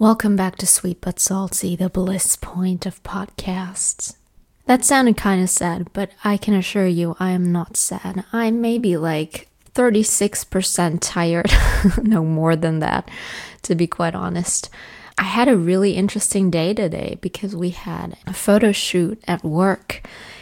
Welcome back to Sweet But Salty, the bliss point of podcasts. That sounded kind of sad, but I can assure you I am not sad. I'm maybe like 36% tired, no more than that, to be quite honest. I had a really interesting day today because we had a photo shoot at work,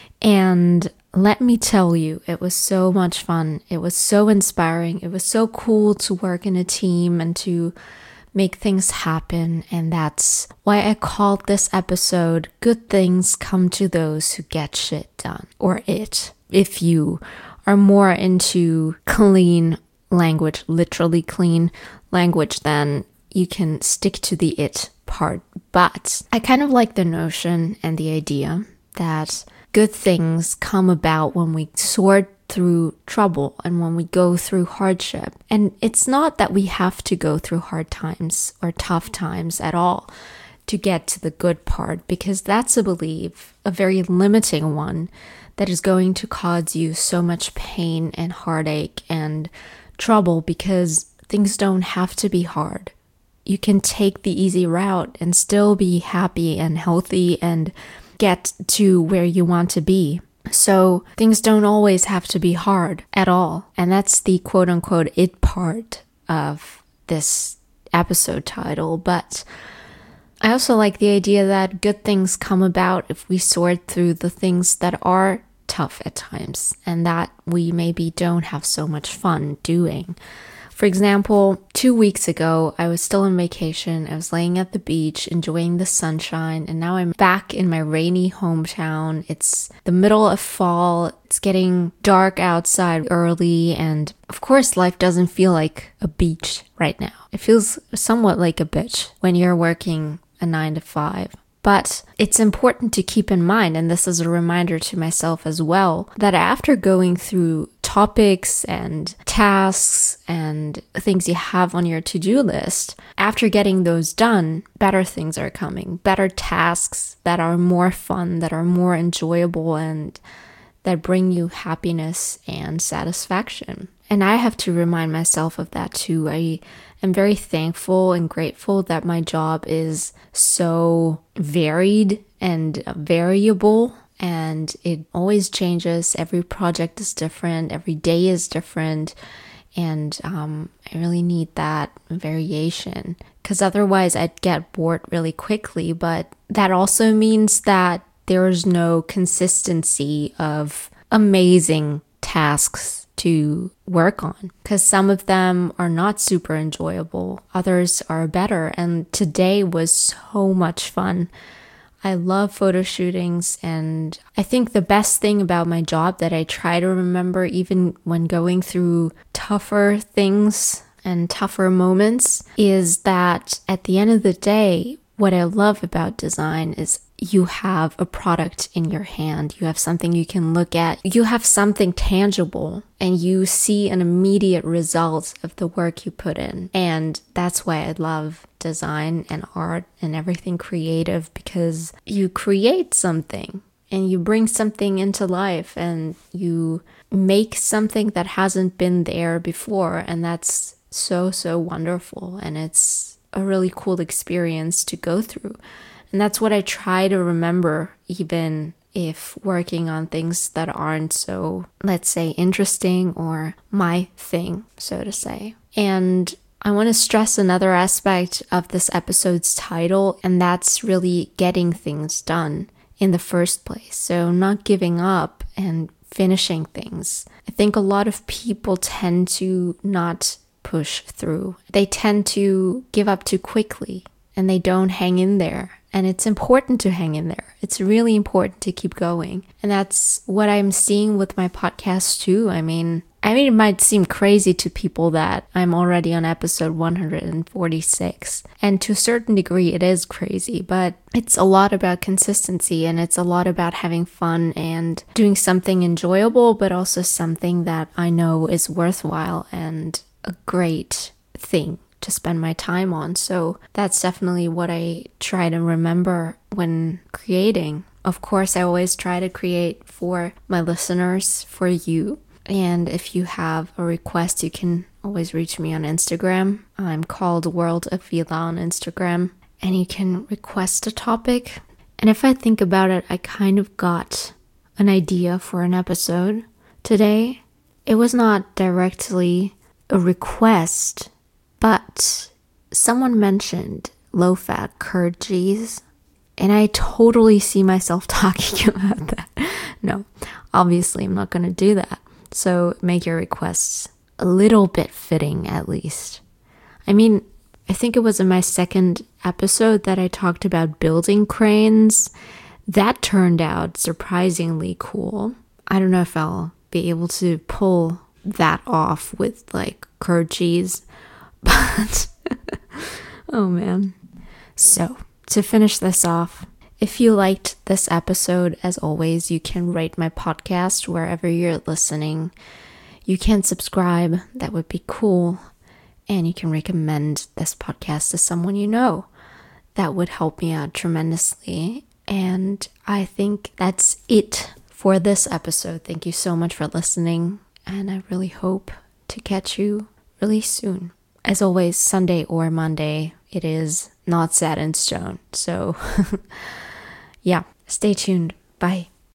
and let me tell you, it was so much fun. It was so inspiring. It was so cool to work in a team and to make things happen, and that's why I called this episode Good Things Come to Those Who Get Shit Done, or IT. If you are more into clean language, literally clean language, then you can stick to the IT part. But I kind of like the notion and the idea that good things come about when we sort through trouble and when we go through hardship. And it's not that we have to go through hard times or tough times at all to get to the good part, because that's a belief, a very limiting one, that is going to cause you so much pain and heartache and trouble, because things don't have to be hard. You can take the easy route and still be happy and healthy and get to where you want to be. So things don't always have to be hard at all. And that's the quote unquote it part of this episode title. But I also like the idea that good things come about if we sort through the things that are tough at times and that we maybe don't have so much fun doing. For example, 2 weeks ago, I was still on vacation. I was laying at the beach, enjoying the sunshine, and now I'm back in my rainy hometown. It's the middle of fall. It's getting dark outside early, and of course, life doesn't feel like a beach right now. It feels somewhat like a bitch when you're working a 9 to 5. But it's important to keep in mind, and this is a reminder to myself as well, that after going through topics and tasks and things you have on your to-do list, after getting those done, better things are coming, better tasks that are more fun, that are more enjoyable, and that bring you happiness and satisfaction. And I have to remind myself of that too. I am very thankful and grateful that my job is so varied and variable, and it always changes. Every project is different, every day is different, and I really need that variation, because otherwise I'd get bored really quickly. But that also means that there's no consistency of amazing tasks to work on, because some of them are not super enjoyable, others are better, and today was so much fun. I love photo shootings, and I think the best thing about my job that I try to remember even when going through tougher things and tougher moments is that at the end of the day, what I love about design is you have a product in your hand. You have something you can look at. You have something tangible, and you see an immediate result of the work you put in. And that's why I love design and art and everything creative, because you create something and you bring something into life and you make something that hasn't been there before. And that's so wonderful. And it's a really cool experience to go through. And that's what I try to remember, even if working on things that aren't so, let's say, interesting or my thing, so to say. And I want to stress another aspect of this episode's title, and that's really getting things done in the first place. So not giving up and finishing things. I think a lot of people tend to not push through. They tend to give up too quickly, and they don't hang in there. And it's important to hang in there. It's really important to keep going. And that's what I'm seeing with my podcast too. I mean, it might seem crazy to people that I'm already on episode 146. And to a certain degree, it is crazy. But it's a lot about consistency, and it's a lot about having fun and doing something enjoyable, but also something that I know is worthwhile and a great thing to spend my time on. So that's definitely what I try to remember when creating. Of course, I always try to create for my listeners, for you. And if you have a request, you can always reach me on Instagram. I'm called World of Vila on Instagram. and you can request a topic. And if I think about it, I kind of got an idea for an episode today. It was not directly a request, but someone mentioned low-fat curd cheese, and I totally see myself talking about that. No, obviously I'm not going to do that. So make your requests a little bit fitting at least. I mean, I think it was in my second episode that I talked about building cranes. That turned out surprisingly cool. I don't know if I'll be able to pull that off with like curd cheese, but oh man. So to finish this off, if you liked this episode, as always, you can rate my podcast wherever you're listening. You can subscribe, that would be cool. And you can recommend this podcast to someone you know. That would help me out tremendously. And I think that's it for this episode. Thank you so much for listening. And I really hope to catch you really soon. As always, Sunday or Monday, it is not set in stone. So yeah, stay tuned. Bye.